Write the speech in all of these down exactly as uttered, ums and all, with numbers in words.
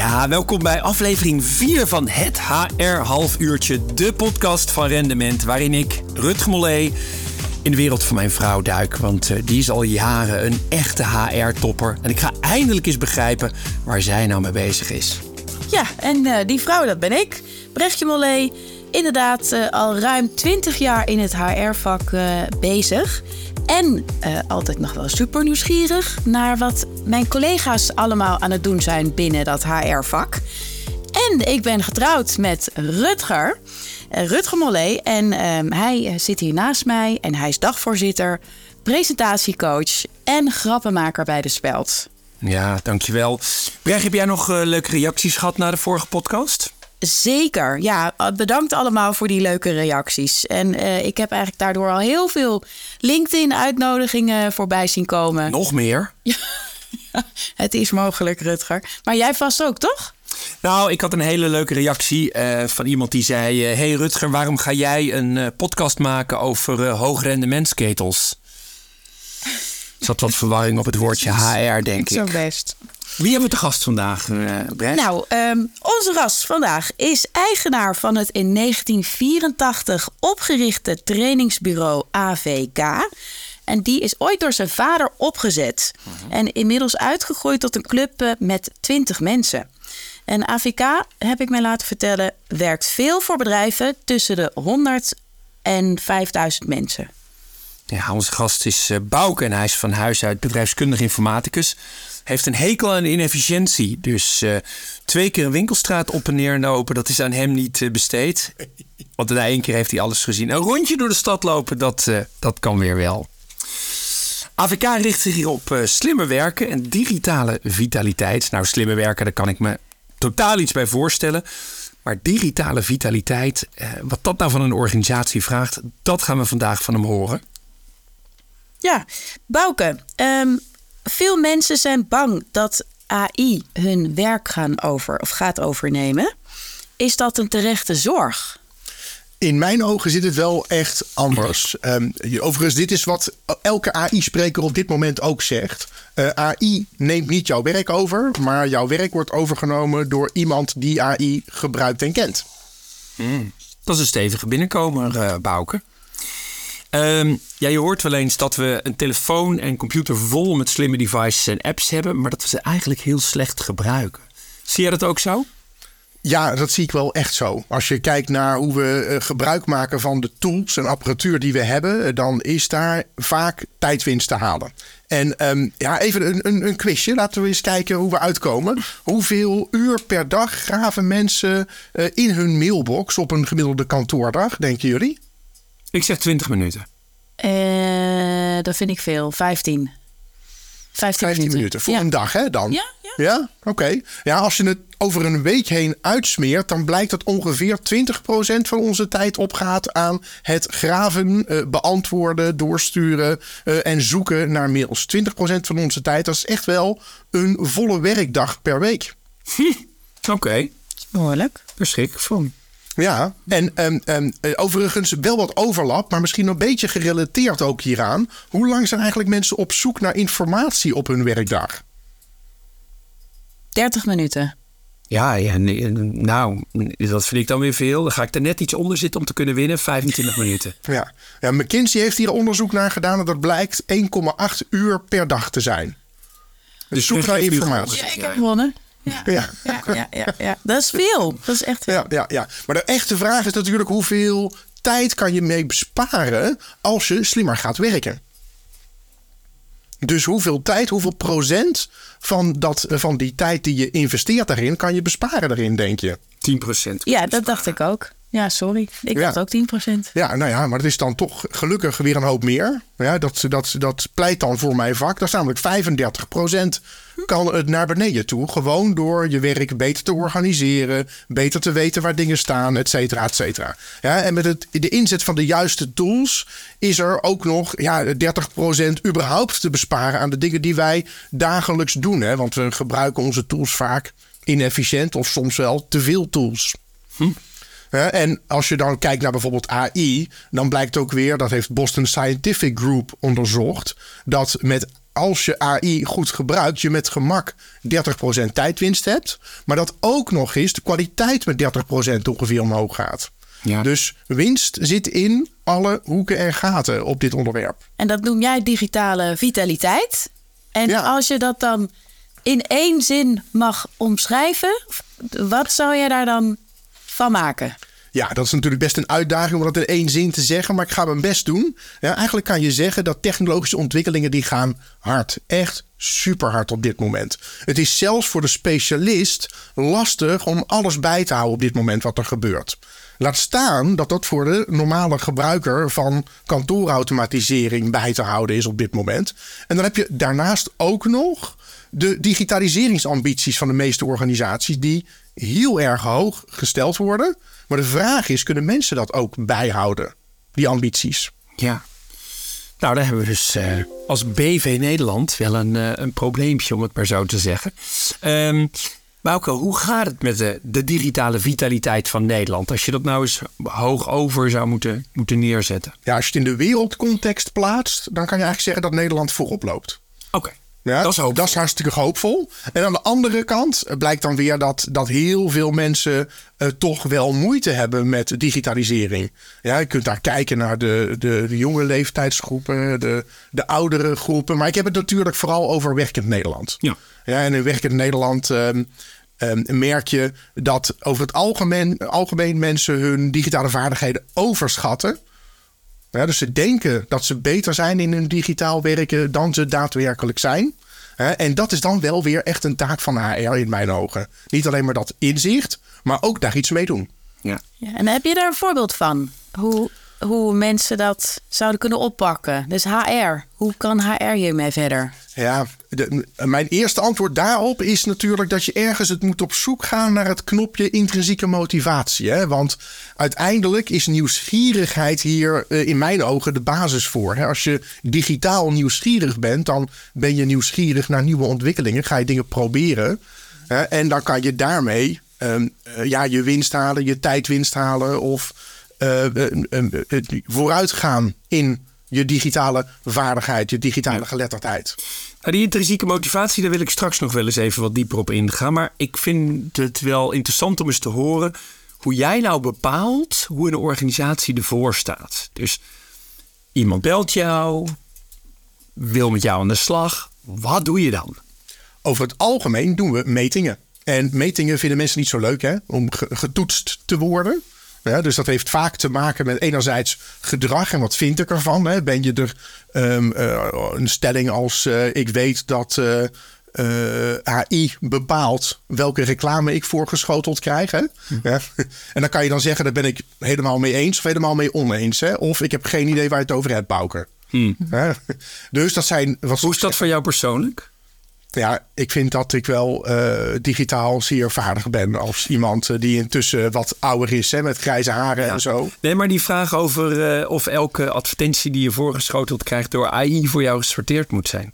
Ja, welkom bij aflevering vier van het H R halfuurtje, de podcast van Rendement, waarin ik, Rutger Mollé, in de wereld van mijn vrouw duik. Want uh, die is al jaren een echte H R-topper. En ik ga eindelijk eens begrijpen waar zij nou mee bezig is. Ja, en uh, die vrouw, dat ben ik, Brechtje Mollé. Inderdaad, uh, al ruim twintig jaar in het H R-vak uh, bezig. En uh, altijd nog wel super nieuwsgierig naar wat mijn collega's allemaal aan het doen zijn binnen dat H R-vak. En ik ben getrouwd met Rutger, uh, Rutger Mollé. En uh, hij zit hier naast mij en hij is dagvoorzitter, presentatiecoach en grappenmaker bij De Speld. Ja, dankjewel. Brecht, heb jij nog uh, leuke reacties gehad na de vorige podcast? Zeker, ja. Bedankt allemaal voor die leuke reacties. En uh, ik heb eigenlijk daardoor al heel veel LinkedIn-uitnodigingen voorbij zien komen. Nog meer? Ja, het is mogelijk, Rutger. Maar jij vast ook, toch? Nou, ik had een hele leuke reactie uh, van iemand die zei... Uh, hey Rutger, waarom ga jij een uh, podcast maken over uh, hoogrendementsketels? Er zat wat verwarring op het woordje H R, denk ik. Zo best. Wie hebben we te gast vandaag, uh, Brecht? Nou, um, onze gast vandaag is eigenaar van het in negentien vierentachtig opgerichte trainingsbureau A V K. En die is ooit door zijn vader opgezet. Uh-huh. En inmiddels uitgegroeid tot een club uh, met twintig mensen. En A V K, heb ik mij laten vertellen, werkt veel voor bedrijven tussen de honderd en vijfduizend mensen. Ja, onze gast is uh, Bouke en hij is van huis uit bedrijfskundig informaticus. Heeft een hekel aan inefficiëntie. Dus uh, twee keer een winkelstraat op en neer lopen, dat is aan hem niet uh, besteed. Want na één keer heeft hij alles gezien. Een rondje door de stad lopen, dat, uh, dat kan weer wel. A V K richt zich hier op uh, slimmer werken en digitale vitaliteit. Nou, slimmer werken, daar kan ik me totaal iets bij voorstellen. Maar digitale vitaliteit, uh, wat dat nou van een organisatie vraagt, dat gaan we vandaag van hem horen. Ja, Bouke, um, veel mensen zijn bang dat A I hun werk gaan over, of gaat overnemen. Is dat een terechte zorg? In mijn ogen zit het wel echt anders. Um, overigens, dit is wat elke A I-spreker op dit moment ook zegt. Uh, A I neemt niet jouw werk over, maar jouw werk wordt overgenomen door iemand die A I gebruikt en kent. Mm, dat is een stevige binnenkomer, uh, Bouke. Um, ja, je hoort wel eens dat we een telefoon en computer vol met slimme devices en apps hebben, maar dat we ze eigenlijk heel slecht gebruiken. Zie jij dat ook zo? Ja, dat zie ik wel echt zo. Als je kijkt naar hoe we uh, gebruik maken van de tools en apparatuur die we hebben, dan is daar vaak tijdwinst te halen. En um, ja, even een, een, een quizje. Laten we eens kijken hoe we uitkomen. Hoeveel uur per dag graven mensen uh, in hun mailbox op een gemiddelde kantoordag, denken jullie? Ik zeg twintig minuten. Uh, dat vind ik veel. vijftien. vijftien, vijftien minuten. minuten Voor ja. een dag, hè, dan? Ja, ja. Ja, oké. Okay. Ja, als je het over een week heen uitsmeert, dan blijkt dat ongeveer twintig procent van onze tijd opgaat aan het graven, uh, beantwoorden, doorsturen uh, en zoeken naar mails. twintig procent van onze tijd, dat is echt wel een volle werkdag per week. Hm, Oké. Okay. Behoorlijk. Daar schrik ik van. Ja, en um, um, overigens wel wat overlap, maar misschien een beetje gerelateerd ook hieraan. Hoe lang zijn eigenlijk mensen op zoek naar informatie op hun werkdag? dertig minuten. Ja, ja, nou, dat vind ik dan weer veel. Dan ga ik er net iets onder zitten om te kunnen winnen. vijfentwintig minuten. Ja. Ja, McKinsey heeft hier onderzoek naar gedaan en dat blijkt één komma acht uur per dag te zijn. Dus zoek naar informatie. Ja, ik heb gewonnen. Ja. Ja. Ja, ja, ja, ja. Dat is veel. Dat is echt veel. Ja, ja, ja. Maar de echte vraag is natuurlijk hoeveel tijd kan je mee besparen als je slimmer gaat werken. Dus hoeveel tijd, hoeveel procent van, dat, van die tijd die je investeert daarin kan je besparen daarin, denk je? tien procent. Ja, dat dacht ik ook. Ja, sorry. Ik ja. dacht ook tien procent. Ja, nou ja, maar het is dan toch gelukkig weer een hoop meer. Ja, dat, dat, dat pleit dan voor mijn vak. Dat is namelijk vijfendertig procent kan het naar beneden toe. Gewoon door je werk beter te organiseren. Beter te weten waar dingen staan, et cetera, et cetera. Ja, en met het, de inzet van de juiste tools is er ook nog ja, dertig procent überhaupt te besparen aan de dingen die wij dagelijks doen. Hè? Want we gebruiken onze tools vaak inefficiënt of soms wel te veel tools. Hm. Ja, en als je dan kijkt naar bijvoorbeeld A I, dan blijkt ook weer, dat heeft Boston Scientific Group onderzocht, dat met als je A I goed gebruikt, je met gemak dertig procent tijdwinst hebt. Maar dat ook nog eens de kwaliteit met dertig procent ongeveer omhoog gaat. Ja. Dus winst zit in alle hoeken en gaten op dit onderwerp. En dat noem jij digitale vitaliteit. En ja. als je dat dan in één zin mag omschrijven, wat zou jij daar dan van maken? Ja, dat is natuurlijk best een uitdaging om dat in één zin te zeggen, maar ik ga mijn best doen. Ja, eigenlijk kan je zeggen dat technologische ontwikkelingen die gaan hard. Echt super hard op dit moment. Het is zelfs voor de specialist lastig om alles bij te houden op dit moment wat er gebeurt. Laat staan dat dat voor de normale gebruiker van kantoorautomatisering bij te houden is op dit moment. En dan heb je daarnaast ook nog de digitaliseringsambities van de meeste organisaties die heel erg hoog gesteld worden. Maar de vraag is, kunnen mensen dat ook bijhouden, die ambities? Ja. Nou, daar hebben we dus uh, als B V Nederland wel een, uh, een probleempje, om het maar zo te zeggen. Um, Bouke, hoe gaat het met de, de digitale vitaliteit van Nederland? Als je dat nou eens hoog over zou moeten, moeten neerzetten. Ja, als je het in de wereldcontext plaatst, dan kan je eigenlijk zeggen dat Nederland voorop loopt. Oké. Okay. Ja, dat is hoopvol. Dat is hartstikke hoopvol. En aan de andere kant blijkt dan weer dat, dat heel veel mensen uh, toch wel moeite hebben met digitalisering. Ja, je kunt daar kijken naar de, de, de jonge leeftijdsgroepen, de, de oudere groepen. Maar ik heb het natuurlijk vooral over werkend Nederland. Ja. Ja, en in werkend Nederland um, um, merk je dat over het algemeen, algemeen mensen hun digitale vaardigheden overschatten. Ja, dus ze denken dat ze beter zijn in hun digitaal werken dan ze daadwerkelijk zijn. En dat is dan wel weer echt een taak van H R in mijn ogen. Niet alleen maar dat inzicht, maar ook daar iets mee doen. Ja. Ja, en heb je daar een voorbeeld van? Hoe, hoe mensen dat zouden kunnen oppakken? Dus H R, hoe kan H R hiermee verder? Ja, de, mijn eerste antwoord daarop is natuurlijk dat je ergens het moet op zoek gaan naar het knopje intrinsieke motivatie. Hè? Want uiteindelijk is nieuwsgierigheid hier uh, in mijn ogen de basis voor. Hè? Als je digitaal nieuwsgierig bent, dan ben je nieuwsgierig naar nieuwe ontwikkelingen. Ga je dingen proberen. Hè? En dan kan je daarmee um, uh, ja, je winst halen, je tijdwinst halen of uh, uh, uh, uh, vooruit gaan in je digitale vaardigheid, je digitale geletterdheid. Nou, die intrinsieke motivatie, daar wil ik straks nog wel eens even wat dieper op ingaan. Maar ik vind het wel interessant om eens te horen hoe jij nou bepaalt hoe een organisatie ervoor staat. Dus iemand belt jou, wil met jou aan de slag. Wat doe je dan? Over het algemeen doen we metingen. En metingen vinden mensen niet zo leuk, hè, om getoetst te worden. Ja, dus dat heeft vaak te maken met enerzijds gedrag en wat vind ik ervan. Hè? Ben je er um, uh, een stelling als uh, ik weet dat uh, uh, A I bepaalt welke reclame ik voorgeschoteld krijg. Hè? Hm. Ja? En dan kan je dan zeggen, daar ben ik helemaal mee eens of helemaal mee oneens. Hè? Of ik heb geen idee waar je het over hebt, Bouke. Hm. Ja? Dus dat zijn... Wat Hoe is dat voor jou persoonlijk? Ja, ik vind dat ik wel uh, digitaal zeer vaardig ben als iemand uh, die intussen wat ouder is, hè, met grijze haren ja. en zo. Nee, maar die vraag over uh, of elke advertentie die je voorgeschoteld krijgt door A I voor jou gesorteerd moet zijn.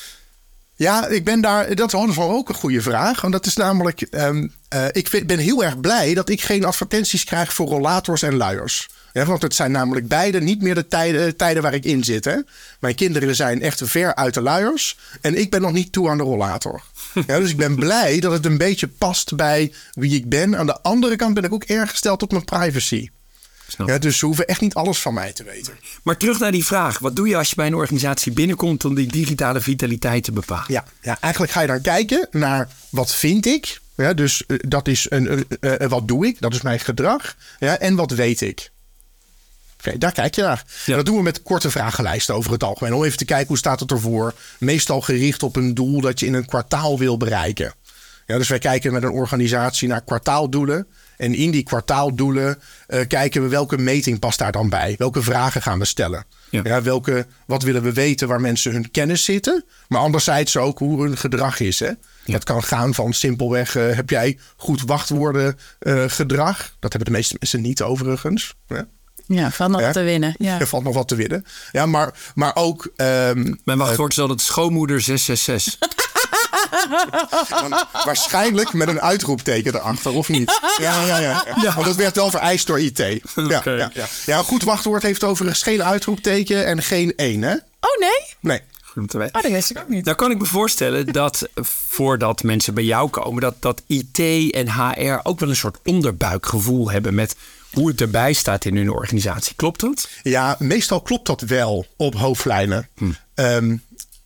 Ja, ik ben daar. Dat is ook een goede vraag. Want dat is namelijk. Um, uh, ik vind, ben heel erg blij dat ik geen advertenties krijg voor rollators en luiers. Ja, want het zijn namelijk beide niet meer de tijden, tijden waar ik in zit. Hè. Mijn kinderen zijn echt ver uit de luiers. En ik ben nog niet toe aan de rollator. Ja, dus ik ben blij dat het een beetje past bij wie ik ben. Aan de andere kant ben ik ook erg gesteld op mijn privacy. Ja, dus ze hoeven echt niet alles van mij te weten. Maar terug naar die vraag. Wat doe je als je bij een organisatie binnenkomt om die digitale vitaliteit te bepalen? Ja, ja eigenlijk ga je dan kijken naar wat vind ik. Ja, dus uh, dat is een, uh, uh, wat doe ik? Dat is mijn gedrag. Ja, en wat weet ik? Oké, okay, daar kijk je naar. Ja. Dat doen we met korte vragenlijsten over het algemeen. Om even te kijken hoe staat het ervoor. Meestal gericht op een doel dat je in een kwartaal wil bereiken. Ja, dus wij kijken met een organisatie naar kwartaaldoelen. En in die kwartaaldoelen uh, kijken we welke meting past daar dan bij. Welke vragen gaan we stellen. Ja. Ja, welke, wat willen we weten waar mensen hun kennis zitten. Maar anderzijds ook hoe hun gedrag is. Hè? Ja. Dat kan gaan van simpelweg. Uh, heb jij goed wachtwoorden uh, gedrag? Dat hebben de meeste mensen niet overigens. Ja. Ja, valt nog ja? te winnen. Ja. Er valt nog wat te winnen. Ja, maar, maar ook... Um, Mijn wachtwoord is altijd schoonmoeder zes zes zes. Dan waarschijnlijk met een uitroepteken erachter, of niet? Ja, ja, ja. ja. Want dat werd wel vereist door I T. Ja, okay. ja, ja. ja, een goed wachtwoord heeft overigens geen uitroepteken en geen één, hè? Oh, nee? Nee. Goed om te weten. Oh, dat wist ik ook niet. Nou kan ik me voorstellen dat voordat mensen bij jou komen... dat, dat I T en H R ook wel een soort onderbuikgevoel hebben... met hoe het erbij staat in hun organisatie. Klopt dat? Ja, meestal klopt dat wel op hoofdlijnen. Hm. Um,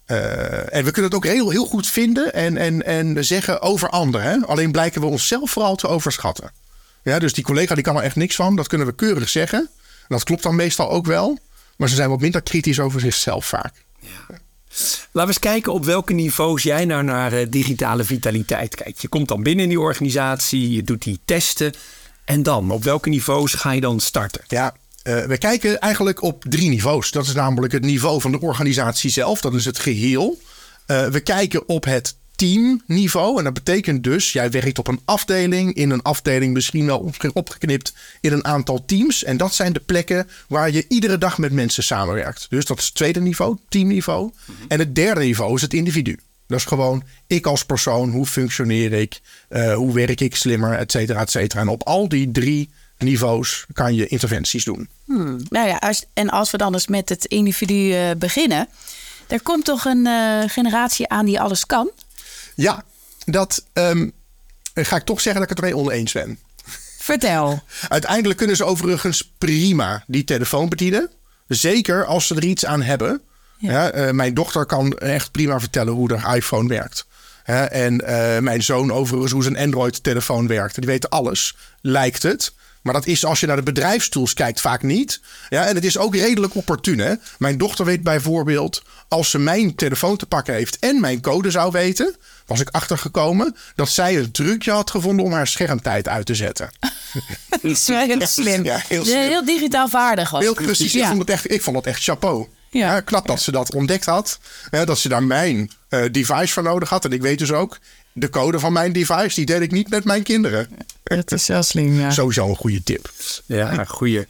uh, en we kunnen het ook heel, heel goed vinden en, en, en zeggen over anderen. Hè? Alleen blijken we onszelf vooral te overschatten. Ja, dus die collega die kan er echt niks van. Dat kunnen we keurig zeggen. En dat klopt dan meestal ook wel. Maar ze zijn wat minder kritisch over zichzelf vaak. Ja. Laten we eens kijken op welke niveaus jij nou naar uh, digitale vitaliteit kijkt. Je komt dan binnen in die organisatie, je doet die testen. En dan, op welke niveaus ga je dan starten? Ja, uh, we kijken eigenlijk op drie niveaus. Dat is namelijk het niveau van de organisatie zelf. Dat is het geheel. Uh, we kijken op het teamniveau. En dat betekent dus, jij werkt op een afdeling. In een afdeling misschien wel opgeknipt in een aantal teams. En dat zijn de plekken waar je iedere dag met mensen samenwerkt. Dus dat is het tweede niveau, teamniveau. Mm-hmm. En het derde niveau is het individu. Dat is gewoon ik als persoon. Hoe functioneer ik? Uh, hoe werk ik slimmer? Et cetera, et cetera. En op al die drie niveaus kan je interventies doen. Hmm. Nou ja, als, en als we dan eens met het individu uh, beginnen. Er komt toch een uh, generatie aan die alles kan? Ja, dat um, ga ik toch zeggen dat ik het ermee oneens ben. Vertel. Uiteindelijk kunnen ze overigens prima die telefoon bedienen. Zeker als ze er iets aan hebben. Ja. Ja, uh, mijn dochter kan echt prima vertellen hoe de iPhone werkt. Ja, en uh, mijn zoon overigens hoe zijn Android-telefoon werkt. Die weten alles, lijkt het. Maar dat is als je naar de bedrijfstools kijkt vaak niet. Ja, en het is ook redelijk opportun. Hè? Mijn dochter weet bijvoorbeeld, als ze mijn telefoon te pakken heeft en mijn code zou weten, was ik achtergekomen dat zij een trucje had gevonden om haar schermtijd uit te zetten. Dat is wel heel slim. Ja, heel, slim. heel digitaal vaardig. Was heel precies. Ja. Ik, vond het echt, ik vond het echt chapeau. Ja. Ja, knap dat ze dat ontdekt had. Ja, dat ze daar mijn uh, device voor nodig had. En ik weet dus ook, de code van mijn device, die deel ik niet met mijn kinderen. Dat is wel slim, ja. Sowieso een goede tip. Ja, goeie.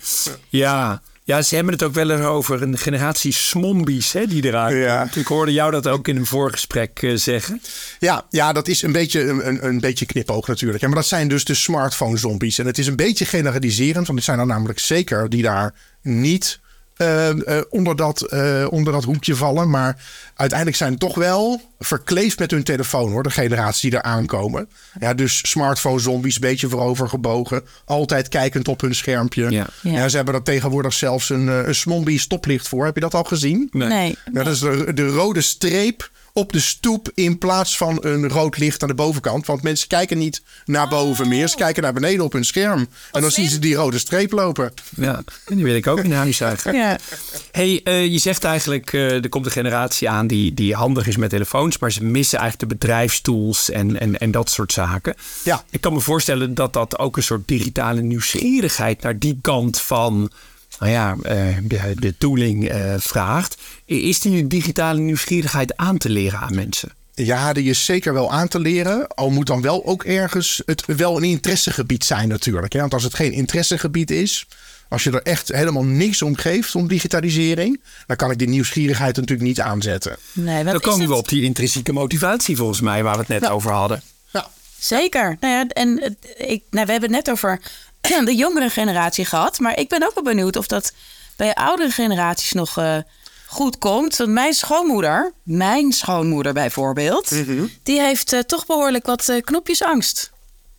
Ja, ja, ze hebben het ook wel over een generatie smombies hè, die eraan ja. komt. Ik hoorde jou dat ook in een voorgesprek uh, zeggen. Ja, ja, dat is een beetje een, een beetje knipoog natuurlijk. Ja, maar dat zijn dus de smartphone zombies. En het is een beetje generaliserend, want het zijn er namelijk zeker die daar niet Uh, uh, onder, dat, uh, onder dat hoekje vallen. Maar uiteindelijk zijn het toch wel verkleefd met hun telefoon, hoor. De generatie die er aankomen. Ja, dus smartphone zombies, beetje voorovergebogen. Altijd kijkend op hun schermpje. Ja. Ja. Ja, ze hebben er tegenwoordig zelfs een, een Smombie stoplicht voor. Heb je dat al gezien? Nee. nee. Ja, dat is de, de rode streep op de stoep in plaats van een rood licht aan de bovenkant. Want mensen kijken niet naar boven meer. Ze kijken naar beneden op hun scherm. En dan zien ze die rode streep lopen. Ja, die wil ik ook in huis eigenlijk. Ja. Hey, uh, je zegt eigenlijk, uh, er komt een generatie aan die, die handig is met telefoons. Maar ze missen eigenlijk de bedrijfstools en, en, en dat soort zaken. Ja. Ik kan me voorstellen dat dat ook een soort digitale nieuwsgierigheid naar die kant van, nou ja, uh, de tooling uh, vraagt. Is die digitale nieuwsgierigheid aan te leren aan mensen? Ja, die is zeker wel aan te leren. Al moet dan wel ook ergens het wel een interessegebied zijn natuurlijk. Hè? Want als het geen interessegebied is, als je er echt helemaal niks om geeft om digitalisering, dan kan ik die nieuwsgierigheid natuurlijk niet aanzetten. Nee, dan komen we op die intrinsieke motivatie volgens mij, waar we het net ja. over hadden. Ja. Zeker. Nou ja, en ik, nou, we hebben het net over de jongere generatie gehad. Maar ik ben ook wel benieuwd of dat bij oudere generaties nog uh, goed komt. Want mijn schoonmoeder, mijn schoonmoeder bijvoorbeeld, mm-hmm. die heeft uh, toch behoorlijk wat uh, knopjesangst.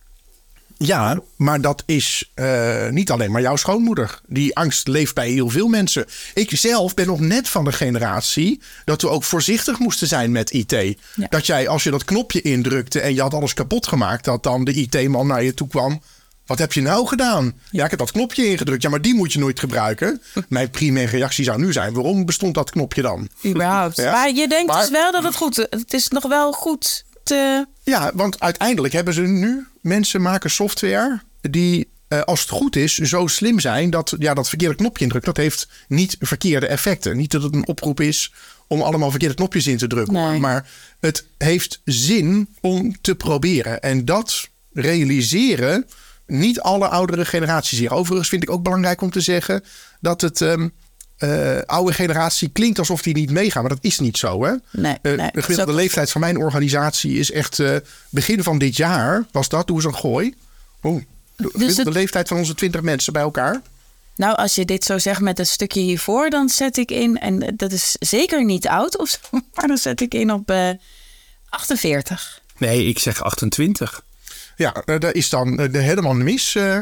Ja, maar dat is uh, niet alleen maar jouw schoonmoeder. Die angst leeft bij heel veel mensen. Ik zelf ben nog net van de generatie dat we ook voorzichtig moesten zijn met I T. Ja. Dat jij, als je dat knopje indrukte en je had alles kapot gemaakt, dat dan de I T-man naar je toe kwam. Wat heb je nou gedaan? Ja, ik heb dat knopje ingedrukt. Ja, maar die moet je nooit gebruiken. Mijn primaire reactie zou nu zijn, waarom bestond dat knopje dan? Überhaupt. Ja? Maar je denkt maar, dus wel dat het goed is. Het is nog wel goed te... Ja, want uiteindelijk hebben ze nu... Mensen maken software die, uh, als het goed is, zo slim zijn dat ja, dat verkeerde knopje indrukt, dat heeft niet verkeerde effecten. Niet dat het een oproep is om allemaal verkeerde knopjes in te drukken. Nee. Maar het heeft zin om te proberen. En dat realiseren niet alle oudere generaties hier. Overigens vind ik ook belangrijk om te zeggen dat het um, uh, oude generatie klinkt alsof die niet meegaan. Maar dat is niet zo, hè? Nee, uh, nee, de gemiddelde leeftijd van mijn organisatie is echt uh, begin van dit jaar was dat. Doe eens een gooi. Oh, de gemiddelde dus het... leeftijd van onze twintig mensen bij elkaar. Nou, als je dit zo zegt met een stukje hiervoor, dan zet ik in, en dat is zeker niet oud of zo, maar dan zet ik in op uh, achtenveertig. Nee, ik zeg achtentwintig. Ja, uh, dat is dan uh, helemaal mis. Uh,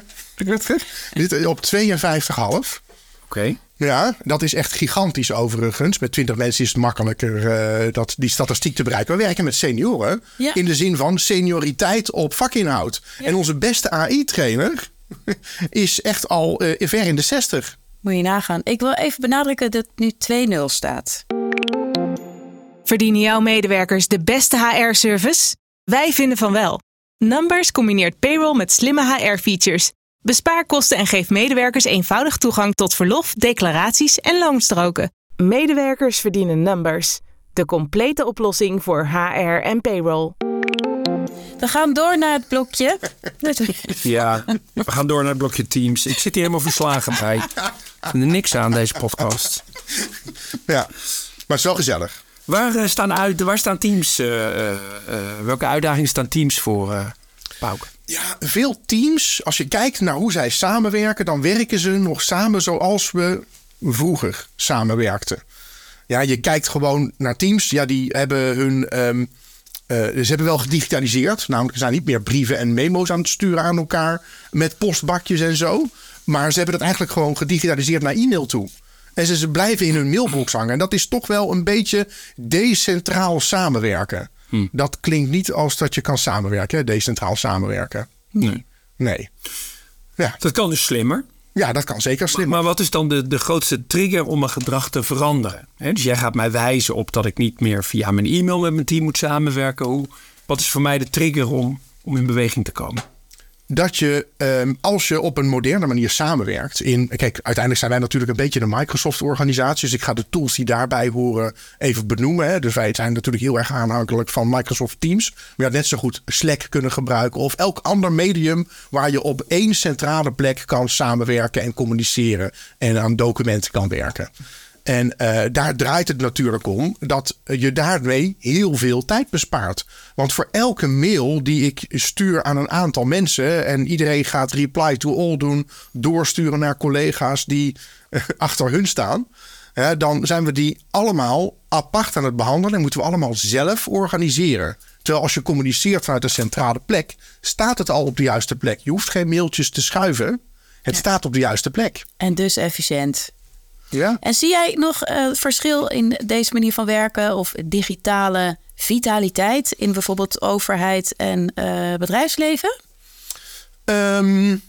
dit op tweeënvijftig komma vijf. Oké. Okay. Ja, dat is echt gigantisch overigens. Met twintig mensen is het makkelijker uh, dat, die statistiek te bereiken. We werken met senioren ja. in de zin van senioriteit op vakinhoud. Ja. En onze beste A I-trainer is echt al uh, ver in de zestig. Moet je nagaan. Ik wil even benadrukken dat nu twee nul staat. Verdienen jouw medewerkers de beste H R-service? Wij vinden van wel. Numbers combineert payroll met slimme H R-features. Bespaar kosten en geef medewerkers eenvoudig toegang tot verlof, declaraties en loonstroken. Medewerkers verdienen Numbers. De complete oplossing voor H R en payroll. We gaan door naar het blokje. Ja, we gaan door naar het blokje Teams. Ik zit hier helemaal verslagen bij. Ik vind er niks aan deze podcast. Ja, maar het is wel gezellig. Waar, uh, staan, uit, waar staan Teams? Uh, uh, uh, welke uitdagingen staan Teams voor, uh, Pauke? Ja, veel teams, als je kijkt naar hoe zij samenwerken, dan werken ze nog samen zoals we vroeger samenwerkten. Ja, je kijkt gewoon naar teams. Ja, die hebben hun... Um, uh, ze hebben wel gedigitaliseerd. Namelijk, ze zijn niet meer brieven en memo's aan het sturen aan elkaar met postbakjes en zo. Maar ze hebben dat eigenlijk gewoon gedigitaliseerd naar e-mail toe. En ze, ze blijven in hun mailbox hangen. En dat is toch wel een beetje decentraal samenwerken. Hm. Dat klinkt niet als dat je kan samenwerken, decentraal samenwerken. Nee. Nee. Ja. Dat kan dus slimmer. Ja, dat kan zeker slimmer. Maar, maar wat is dan de, de grootste trigger om mijn gedrag te veranderen? He, dus jij gaat mij wijzen op dat ik niet meer via mijn e-mail met mijn team moet samenwerken. Hoe, wat is voor mij de trigger om, om in beweging te komen? Dat je, um, als je op een moderne manier samenwerkt. In, kijk, uiteindelijk zijn wij natuurlijk een beetje een Microsoft-organisatie. Dus ik ga de tools die daarbij horen even benoemen. Hè. Dus wij zijn natuurlijk heel erg aanhankelijk van Microsoft Teams. Maar je had net zo goed Slack kunnen gebruiken. Of elk ander medium waar je op één centrale plek kan samenwerken en communiceren. En aan documenten kan werken. En uh, daar draait het natuurlijk om dat je daarmee heel veel tijd bespaart. Want voor elke mail die ik stuur aan een aantal mensen en iedereen gaat reply to all doen, doorsturen naar collega's die uh, achter hun staan, uh, dan zijn we die allemaal apart aan het behandelen en moeten we allemaal zelf organiseren. Terwijl als je communiceert vanuit een centrale plek, staat het al op de juiste plek. Je hoeft geen mailtjes te schuiven. Het ja. staat op de juiste plek. En dus efficiënt. Ja. En zie jij nog uh, verschil in deze manier van werken of digitale vitaliteit in bijvoorbeeld overheid en uh, bedrijfsleven? Um,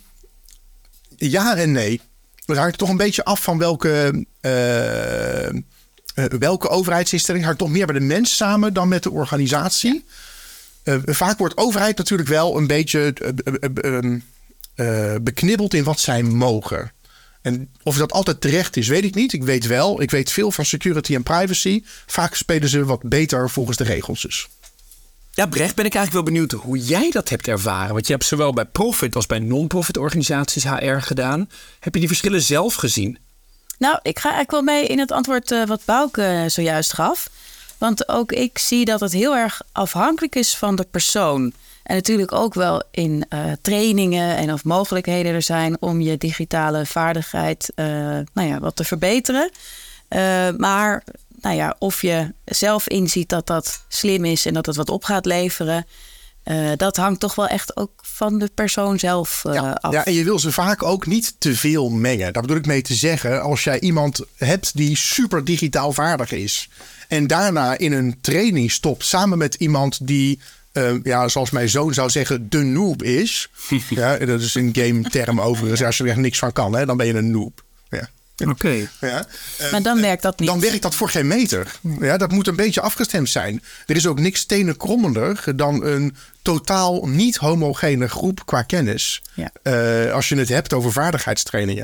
ja en nee. Het hangt toch een beetje af van welke, uh, uh, welke overheidsinstelling. Het hangt toch meer bij de mens samen dan met de organisatie. Ja. Uh, vaak wordt overheid natuurlijk wel een beetje uh, uh, uh, uh, beknibbeld in wat zij mogen. En of dat altijd terecht is, weet ik niet. Ik weet wel, ik weet veel van security en privacy. Vaak spelen ze wat beter volgens de regels dus. Ja, Brecht, ben ik eigenlijk wel benieuwd hoe jij dat hebt ervaren. Want je hebt zowel bij profit als bij non-profit organisaties H R gedaan. Heb je die verschillen zelf gezien? Nou, ik ga eigenlijk wel mee in het antwoord uh, wat Bouke zojuist gaf. Want ook ik zie dat het heel erg afhankelijk is van de persoon. En natuurlijk ook wel in uh, trainingen en of mogelijkheden er zijn om je digitale vaardigheid uh, nou ja, wat te verbeteren. Uh, maar nou ja, of je zelf inziet dat dat slim is en dat het wat op gaat leveren. Uh, dat hangt toch wel echt ook van de persoon zelf uh, ja, af. Ja, en je wil ze vaak ook niet te veel mengen. Daar bedoel ik mee te zeggen, als jij iemand hebt die super digitaal vaardig is en daarna in een training stopt samen met iemand die, uh, ja, zoals mijn zoon zou zeggen, de noob is. Ja, dat is een game term overigens. Als je er echt niks van kan, hè, dan ben je een noob. Ja. Oké. Okay. Ja. Uh, maar dan werkt dat niet. Dan werkt dat voor geen meter. Ja, dat moet een beetje afgestemd zijn. Er is ook niks tenenkrommender dan een totaal niet homogene groep qua kennis. Ja. Uh, als je het hebt over vaardigheidstrainingen.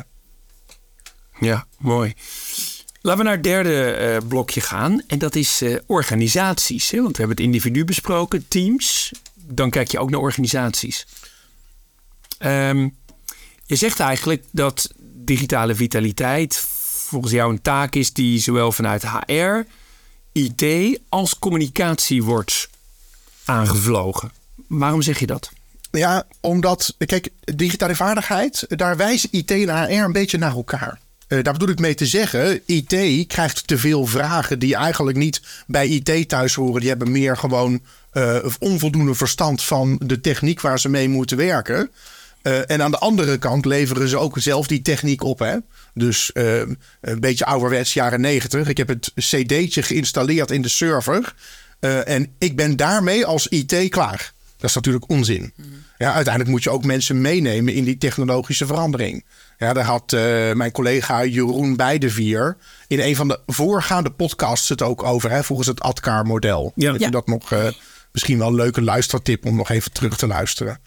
Ja, mooi. Laten we naar het derde uh, blokje gaan. En dat is uh, organisaties. Hè? Want we hebben het individu besproken, teams. Dan kijk je ook naar organisaties. Um, je zegt eigenlijk dat digitale vitaliteit volgens jou een taak is die zowel vanuit H R, I T als communicatie wordt aangevlogen. Waarom zeg je dat? Ja, omdat, kijk, digitale vaardigheid, daar wijzen I T en H R een beetje naar elkaar. Uh, daar bedoel ik mee te zeggen, I T krijgt te veel vragen die eigenlijk niet bij I T thuis horen. Die hebben meer gewoon uh, onvoldoende verstand van de techniek waar ze mee moeten werken. Uh, en aan de andere kant leveren ze ook zelf die techniek op. Hè? Dus uh, een beetje ouderwets, jaren negentig. Ik heb het cd'tje geïnstalleerd in de server. Uh, en ik ben daarmee als I T klaar. Dat is natuurlijk onzin. Mm-hmm. Ja, uiteindelijk moet je ook mensen meenemen in die technologische verandering. Ja, daar had uh, mijn collega Jeroen Beidevier in een van de voorgaande podcasts het ook over. Hè, volgens het A D C A R-model. Ja. Dat je dat nog uh, misschien wel een leuke luistertip om nog even terug te luisteren.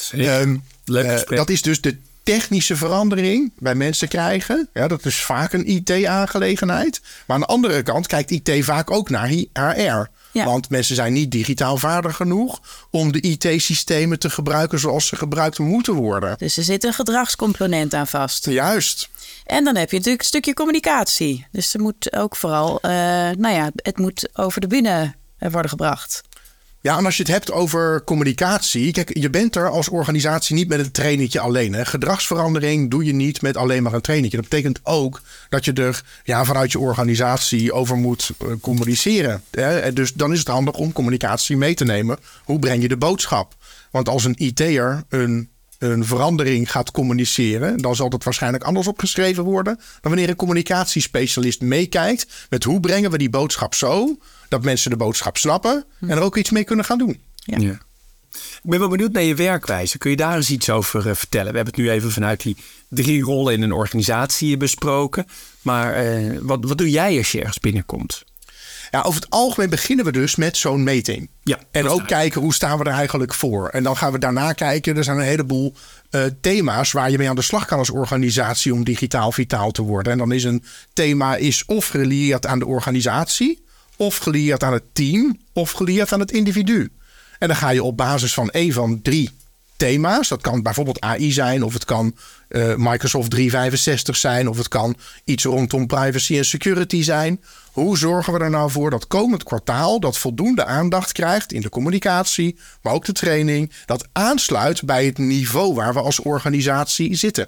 Um, uh, dat is dus de technische verandering bij mensen krijgen. Ja, dat is vaak een I T-aangelegenheid. Maar aan de andere kant kijkt I T vaak ook naar H R. Ja. Want mensen zijn niet digitaal vaardig genoeg om de I T-systemen te gebruiken zoals ze gebruikt moeten worden. Dus er zit een gedragscomponent aan vast. Juist. En dan heb je natuurlijk een stukje communicatie. Dus er moet ook vooral, uh, nou ja, het moet over de bühne worden gebracht. Ja, en als je het hebt over communicatie. Kijk, je bent er als organisatie niet met een trainingje alleen. Hè. Gedragsverandering doe je niet met alleen maar een trainingje. Dat betekent ook dat je er ja, vanuit je organisatie over moet uh, communiceren. Hè. Dus dan is het handig om communicatie mee te nemen. Hoe breng je de boodschap? Want als een I T'er een, een verandering gaat communiceren, dan zal dat waarschijnlijk anders opgeschreven worden dan wanneer een communicatiespecialist meekijkt met hoe brengen we die boodschap zo dat mensen de boodschap snappen en er ook iets mee kunnen gaan doen. Ja. Ja. Ik ben wel benieuwd naar je werkwijze. Kun je daar eens iets over uh, vertellen? We hebben het nu even vanuit die drie rollen in een organisatie besproken. Maar uh, wat, wat doe jij als je ergens binnenkomt? Ja, over het algemeen beginnen we dus met zo'n meting. Ja, en ook kijken hoe staan we er eigenlijk voor. En dan gaan we daarna kijken. Er zijn een heleboel uh, thema's waar je mee aan de slag kan als organisatie om digitaal vitaal te worden. En dan is een thema is of gelieerd aan de organisatie, of gelieerd aan het team, of gelieerd aan het individu. En dan ga je op basis van één van drie thema's. Dat kan bijvoorbeeld A I zijn, of het kan uh, Microsoft driehonderdvijfenzestig zijn, of het kan iets rondom privacy en security zijn. Hoe zorgen we er nou voor dat komend kwartaal dat voldoende aandacht krijgt in de communicatie, maar ook de training, dat aansluit bij het niveau waar we als organisatie zitten.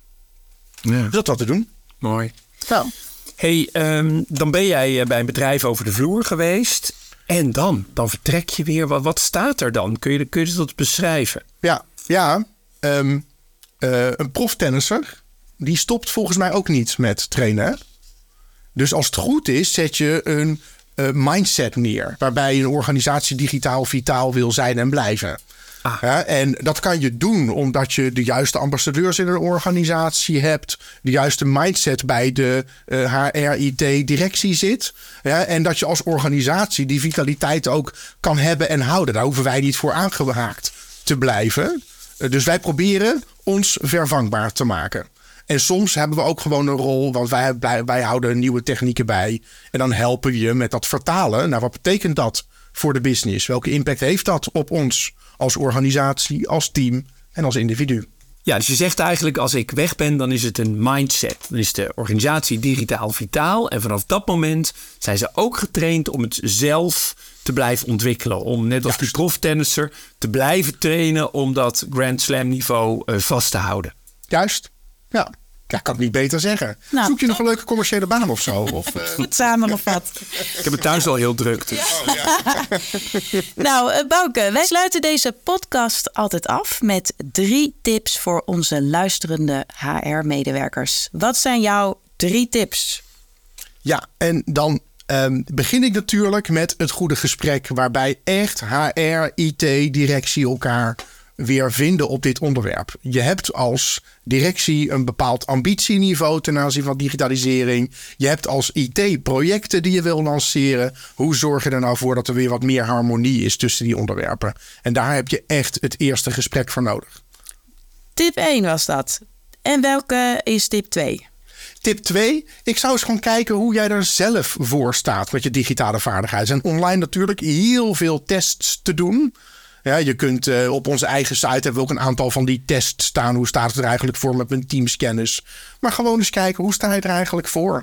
Ja. Is dat wat te doen? Mooi. Zo. Hey, um, dan ben jij bij een bedrijf over de vloer geweest. En dan? Dan vertrek je weer. Wat, wat staat er dan? Kun je, kun je dat beschrijven? Ja, ja um, uh, een proftennisser die stopt volgens mij ook niet met trainen. Dus als het goed is, zet je een uh, mindset neer. Waarbij een organisatie digitaal vitaal wil zijn en blijven. Ah. Ja, en dat kan je doen omdat je de juiste ambassadeurs in een organisatie hebt. De juiste mindset bij de uh, H R I T directie zit. Ja, en dat je als organisatie die vitaliteit ook kan hebben en houden. Daar hoeven wij niet voor aangehaakt te blijven. Uh, dus wij proberen ons vervangbaar te maken. En soms hebben we ook gewoon een rol, want wij, wij houden nieuwe technieken bij. En dan helpen we je met dat vertalen. Nou, wat betekent dat voor de business? Welke impact heeft dat op ons als organisatie, als team en als individu? Ja, dus je zegt eigenlijk als ik weg ben, dan is het een mindset. Dan is de organisatie digitaal vitaal. En vanaf dat moment zijn ze ook getraind om het zelf te blijven ontwikkelen. Om net als ja. die proftennisser te blijven trainen om dat Grand Slam niveau uh, vast te houden. Juist, ja. Ja, kan ik niet beter zeggen. Nou, zoek je nog een leuke commerciële baan of zo? Of, uh... Goed samengevat. Ik heb het thuis al heel druk. Dus. Oh, ja. Nou, uh, Bouke, wij sluiten deze podcast altijd af met drie tips voor onze luisterende H R-medewerkers. Wat zijn jouw drie tips? Ja, en dan um, begin ik natuurlijk met het goede gesprek, waarbij echt H R, I T, directie elkaar weer vinden op dit onderwerp. Je hebt als directie een bepaald ambitieniveau ten aanzien van digitalisering. Je hebt als I T projecten die je wil lanceren. Hoe zorg je er nou voor dat er weer wat meer harmonie is tussen die onderwerpen? En daar heb je echt het eerste gesprek voor nodig. Tip één was dat. En welke is tip twee? Tip twee, ik zou eens gewoon kijken hoe jij er zelf voor staat met je digitale vaardigheid. Er zijn online natuurlijk heel veel tests te doen. Ja, je kunt uh, op onze eigen site hebben we ook een aantal van die tests staan. Hoe staat het er eigenlijk voor met mijn teamskennis? Maar gewoon eens kijken, hoe sta je er eigenlijk voor?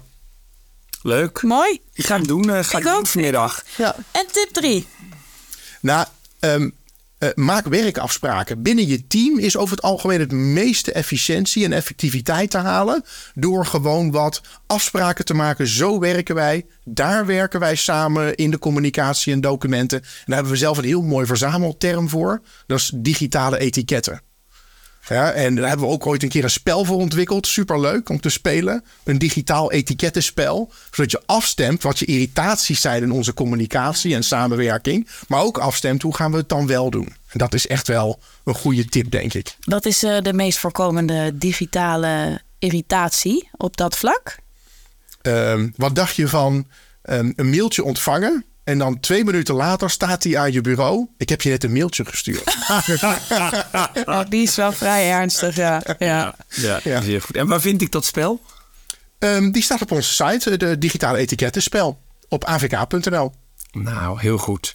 Leuk. Mooi. Ik ga het doen, uh, ga ik, ik doen vanmiddag. Ja. En tip drie? Nou, um, Uh, maak werkafspraken. Binnen je team is over het algemeen het meeste efficiëntie en effectiviteit te halen door gewoon wat afspraken te maken. Zo werken wij. Daar werken wij samen in de communicatie en documenten. En daar hebben we zelf een heel mooi verzamelterm voor. Dat is digitale etiketten. Ja, en daar hebben we ook ooit een keer een spel voor ontwikkeld. Superleuk om te spelen. Een digitaal etikettenspel. Zodat je afstemt wat je irritaties zijn in onze communicatie en samenwerking. Maar ook afstemt hoe gaan we het dan wel doen. En dat is echt wel een goede tip, denk ik. Wat is uh, de meest voorkomende digitale irritatie op dat vlak? Um, wat dacht je van um, een mailtje ontvangen? En dan twee minuten later staat hij aan je bureau. Ik heb je net een mailtje gestuurd. Oh, die is wel vrij ernstig, ja. ja. Ja, ja, zeer goed. En waar vind ik dat spel? Um, die staat op onze site, de digitale etikettenspel. Op a v k punt n l. Nou, heel goed.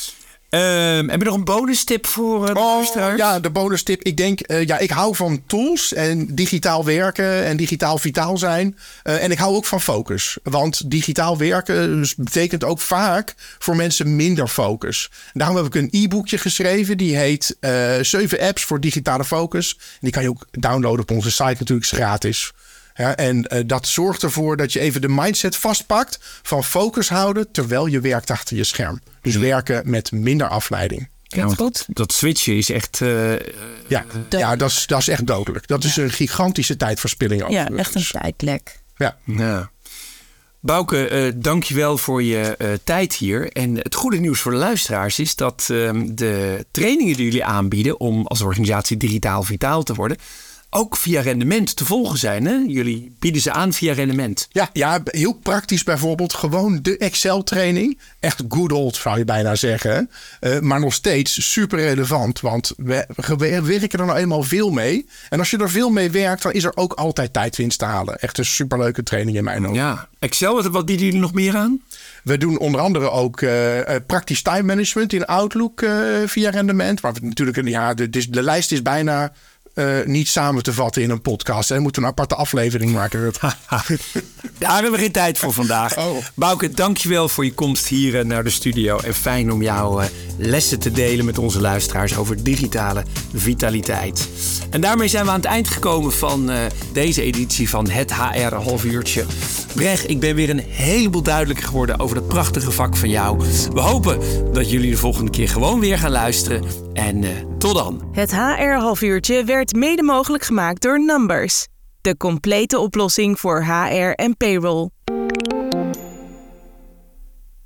Um, heb je nog een bonus tip voor uh, de oh, luisteraars? Ja, de bonus tip. Ik denk, uh, ja, ik hou van tools en digitaal werken en digitaal vitaal zijn. Uh, en ik hou ook van focus. Want digitaal werken betekent ook vaak voor mensen minder focus. En daarom heb ik een e-boekje geschreven. Die heet uh, zeven apps voor digitale focus. En die kan je ook downloaden op onze site, natuurlijk, is gratis. Ja, en uh, dat zorgt ervoor dat je even de mindset vastpakt van focus houden terwijl je werkt achter je scherm. Dus werken met minder afleiding. Ja, want dat switchen is echt... Uh, ja, uh, ja dat, is, dat is echt dodelijk. Dat ja. is een gigantische tijdverspilling. Ook. Ja, echt een tijdlek. Ja. ja. Bouke, uh, dank je wel voor je uh, tijd hier. En het goede nieuws voor de luisteraars is dat uh, de trainingen die jullie aanbieden om als organisatie digitaal vitaal te worden, ook via Rendement te volgen zijn. Hè? Jullie bieden ze aan via Rendement. Ja, ja, heel praktisch bijvoorbeeld. Gewoon de Excel-training. Echt good old, zou je bijna zeggen. Uh, maar nog steeds super relevant. Want we, we werken er nou eenmaal veel mee. En als je er veel mee werkt, dan is er ook altijd tijdwinst te halen. Echt een superleuke training in mijn ogen. Ja, Excel, wat, wat bieden jullie nog meer aan? We doen onder andere ook uh, praktisch time management in Outlook uh, via Rendement. Maar natuurlijk, ja, de, de lijst is bijna Uh, niet samen te vatten in een podcast. En moeten een aparte aflevering maken. Daar hebben we geen tijd voor vandaag. Oh. Bouke, dankjewel voor je komst hier naar de studio. En fijn om jouw uh, lessen te delen met onze luisteraars over digitale vitaliteit. En daarmee zijn we aan het eind gekomen van uh, deze editie van het H R half uurtje. Brecht, ik ben weer een heleboel duidelijker geworden over dat prachtige vak van jou. We hopen dat jullie de volgende keer gewoon weer gaan luisteren. En uh, tot dan. Het H R half uurtje werd mede mogelijk gemaakt door Numbers. De complete oplossing voor H R en payroll.